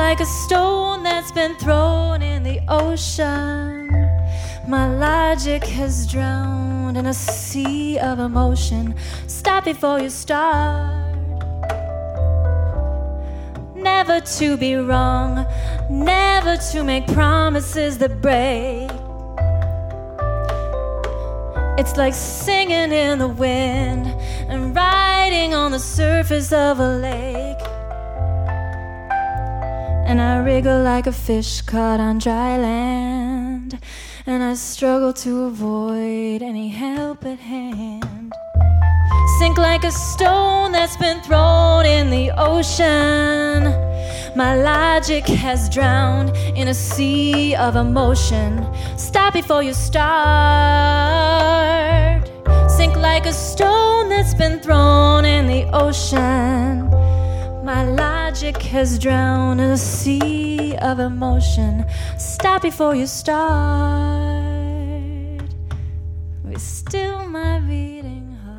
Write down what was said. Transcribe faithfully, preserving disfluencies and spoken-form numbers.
like a stone that's been thrown in the ocean. My logic has drowned in a sea of emotion. Stop before you start. Never to be wrong, never to make promises that break. It's like singing in the wind and riding on the surface of a lake. And I wriggle like a fish caught on dry land, and I struggle to avoid any help at hand. Sink like a stone that's been thrown in the ocean. My logic has drowned in a sea of emotion. Stop before you start. Sink like a stone that's been thrown in the ocean. My logic has drowned in a sea of emotion. Stop before you start. We still my beating heart.